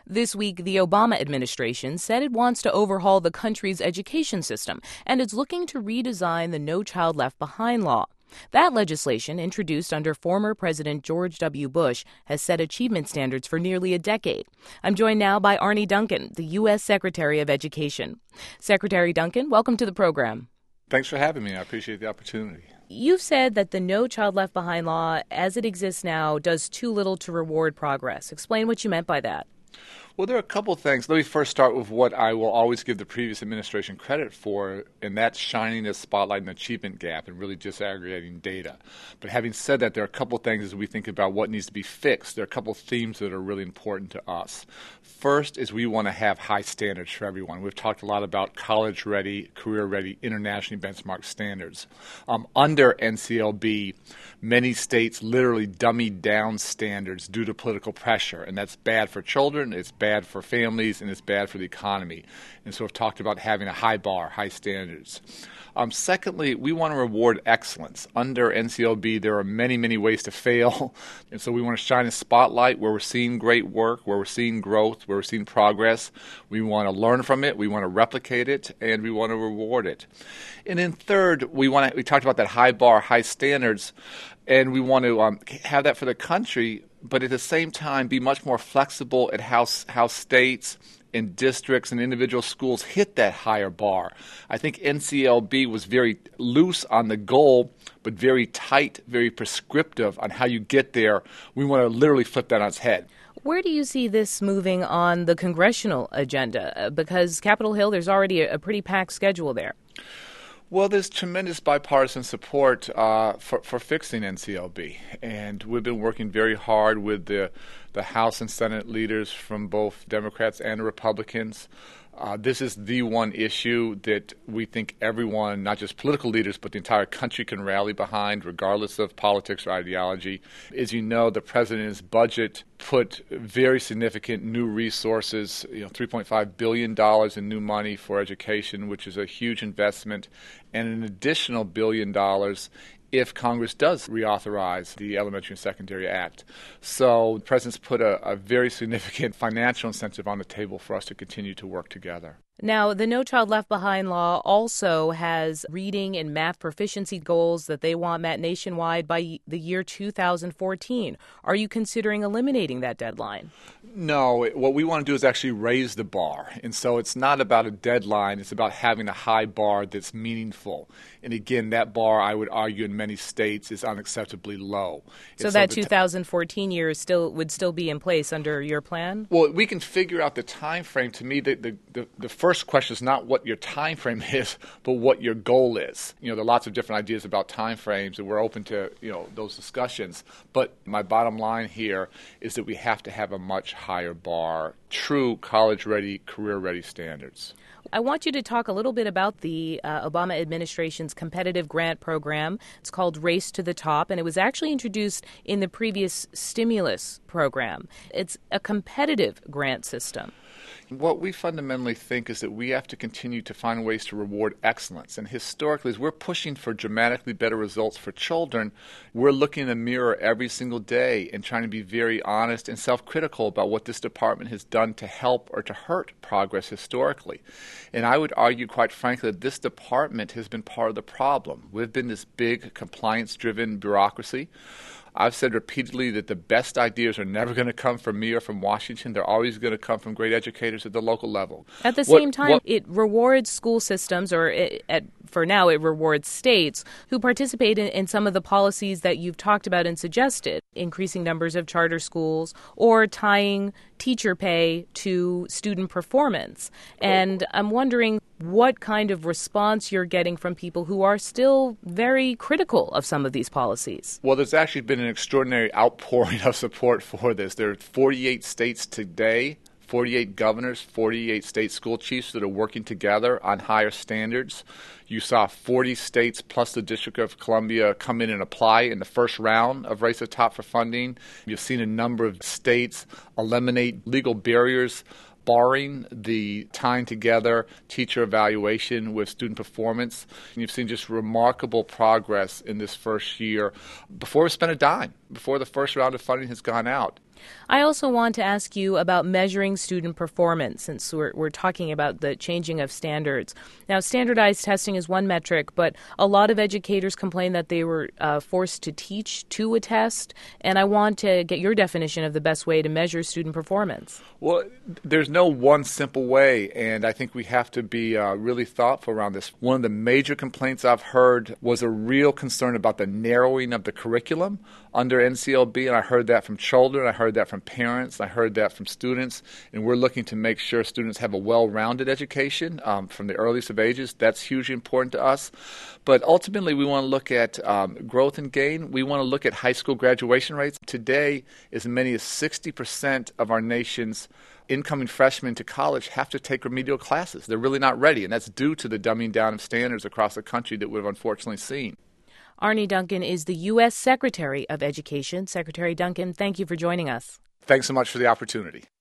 This week, the Obama administration said it wants to overhaul the country's education system, and it's looking to redesign the No Child Left Behind law. That legislation, introduced under former President George W. Bush, has set achievement standards for nearly a decade. I'm joined now by Arne Duncan, the U.S. Secretary of Education. Secretary Duncan, welcome to the program. Thanks for having me. I appreciate the opportunity. You've said that the No Child Left Behind law, as it exists now, does too little to reward progress. Explain what you meant by that. Well, there are a couple of things. Let me first start with what I will always give the previous administration credit for, and that's shining a spotlight on the achievement gap and really disaggregating data. But having said that, there are a couple of things as we think about what needs to be fixed. There are a couple of themes that are really important to us. First is we want to have high standards for everyone. We've talked a lot about college-ready, career-ready, internationally benchmarked standards. Under NCLB, many states literally dummied down standards due to political pressure, and that's bad for children, it's bad for families, and it's bad for the economy. And so we've talked about having a high bar, high standards. Secondly, we want to reward excellence. Under NCLB, there are many, many ways to fail. And so we want to shine a spotlight where we're seeing great work, where we're seeing growth, where we're seeing progress. We want to learn from it, we want to replicate it, and we want to reward it. And then third, we talked about that high bar, high standards, and we want to have that for the country, but at the same time be much more flexible at how states and districts and individual schools hit that higher bar. I think NCLB was very loose on the goal, but very tight, very prescriptive on how you get there. We want to literally flip that on its head. Where do you see this moving on the congressional agenda? Because Capitol Hill, there's already a pretty packed schedule there. Well, there's tremendous bipartisan support for fixing NCLB, and we've been working very hard with the House and Senate leaders from both Democrats and Republicans. This is the one issue that we think everyone, not just political leaders, but the entire country can rally behind, regardless of politics or ideology. As you know, the president's budget put very significant new resources, $3.5 billion in new money for education, which is a huge investment, and an additional $1 billion if Congress does reauthorize the Elementary and Secondary Act. So the President's put a very significant financial incentive on the table for us to continue to work together. Now, the No Child Left Behind law also has reading and math proficiency goals that they want met nationwide by the year 2014. Are you considering eliminating that deadline? No, what we want to do is actually raise the bar. And so it's not about a deadline, it's about having a high bar that's meaningful. And again, that bar, I would argue, in many states is unacceptably low. So that 2014 year would still be in place under your plan? Well, we can figure out the time frame. To me, the first question is not what your time frame is, but what your goal is. There are lots of different ideas about time frames, and we're open to those discussions. But my bottom line here is that we have to have a much higher bar, true college-ready, career-ready standards. I want you to talk a little bit about the Obama administration's competitive grant program. It's called Race to the Top, and it was actually introduced in the previous stimulus program. It's a competitive grant system. What we fundamentally think is that we have to continue to find ways to reward excellence. And historically, as we're pushing for dramatically better results for children, we're looking in the mirror every single day and trying to be very honest and self-critical about what this department has done to help or to hurt progress historically. And I would argue, quite frankly, that this department has been part of the problem. We've been this big compliance-driven bureaucracy. I've said repeatedly that the best ideas are never going to come from me or from Washington. They're always going to come from great educators at the local level. At the same time, it rewards school systems, or for now it rewards states who participate in some of the policies that you've talked about and suggested, increasing numbers of charter schools or tying teacher pay to student performance. And I'm wondering what kind of response you're getting from people who are still very critical of some of these policies. Well, there's actually been an extraordinary outpouring of support for this. There are 48 states today, 48 governors, 48 state school chiefs that are working together on higher standards. You saw 40 states plus the District of Columbia come in and apply in the first round of Race to the Top for funding. You've seen a number of states eliminate legal barriers barring the tying together teacher evaluation with student performance. And you've seen just remarkable progress in this first year before we spent a dime, before the first round of funding has gone out. I also want to ask you about measuring student performance, since we're talking about the changing of standards. Now, standardized testing is one metric, but a lot of educators complain that they were forced to teach to a test, and I want to get your definition of the best way to measure student performance. Well, there's no one simple way, and I think we have to be really thoughtful around this. One of the major complaints I've heard was a real concern about the narrowing of the curriculum under NCLB, and I heard that from children, I heard that from parents, I heard that from students, and we're looking to make sure students have a well-rounded education from the earliest of ages. That's hugely important to us. But ultimately, we want to look at growth and gain. We want to look at high school graduation rates. Today, as many as 60% of our nation's incoming freshmen to college have to take remedial classes. They're really not ready, and that's due to the dumbing down of standards across the country that we've unfortunately seen. Arne Duncan is the U.S. Secretary of Education. Secretary Duncan, thank you for joining us. Thanks so much for the opportunity.